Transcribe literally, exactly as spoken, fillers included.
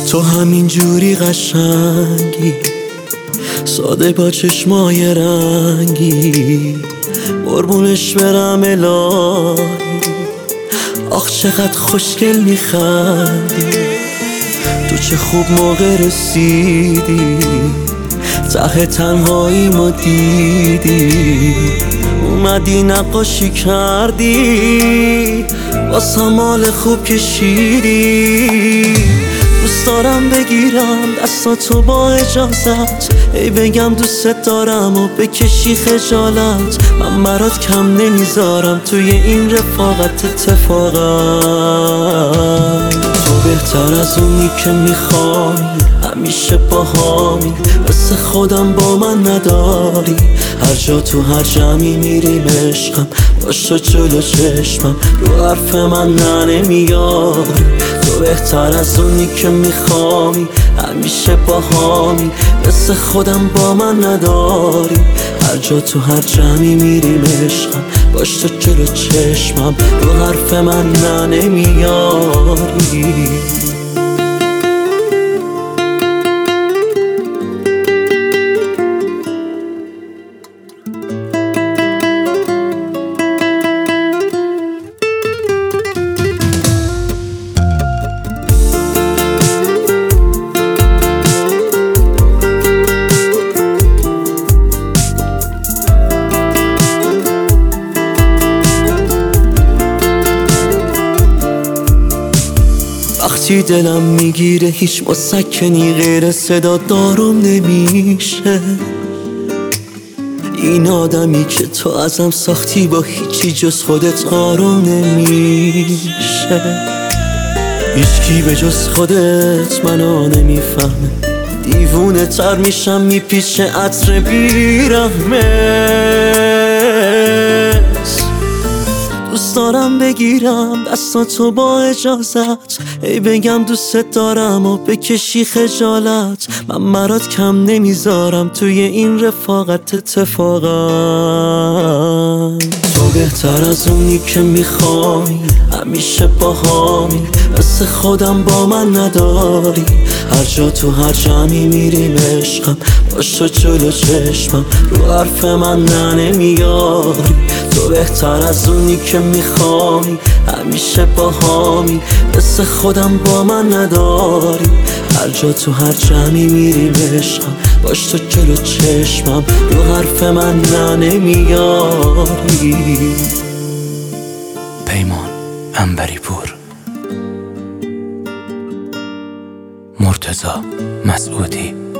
تو همین جوری قشنگی، ساده با چشمای رنگی، قربونش برم الهی. آخ چقدر خوشگل میخندی، تو چه خوب موقع رسیدی، ته تنهاییمو دیدی، اومدی نقاشی کردی، واسم حال خوب کشیدی. دوست دارم بگیرم دستاتو با اجازت، ای بگم دوست دارم و بکشی خجالت. من برات کم نمیذارم توی این رفاقت اتفاقا. تو بهتر از اونی که میخوای، همیشه باهامی، مثل خودم با من نداری. هر جا تو هر جمعی میریم عشقم، باش تو جلو چشمم، رو حرف من نه نمیاری. تو بهتر از اونی که میخوای، همیشه باهامی، مثل خودم با من نداری. هر جا تو هر جمعی میریم عشقم، باش تو جلو چشمم، رو حرف من نه نمیاری. وقتی دلم میگیره هیچ مسکنی غیر صدا دارم نمیشه. این آدمی که تو ازم ساختی با هیچی جز خودت آروم نمیشه. هیچکی به جز خودت منو نمیفهمه، دیوونه تر میشم میپیچه عطر بیرحمه. دوست دارم بگیرم دستاتو با اجازت، ای بگم دوست دارم و بکشی خجالت. من برات کم نمیذارم توی این رفاقت اتفاقا. تو بهتر از اونی که میخوای، همیشه باهامی، مثل خودم با من نداری. هر جا تو هر جمعی میریم عشقم، باش تو جلو چشمم، رو حرف من نه نمیاری. تو بهتر از اونی که میخوای، همیشه باهامی، مثل خودم با من نداری. هر جا تو هر جمعی میریم عشقم، باش تو جلو چشمم، رو حرف من نه نمیاری. پیمان عنبری پور، مرتضی مسعودی.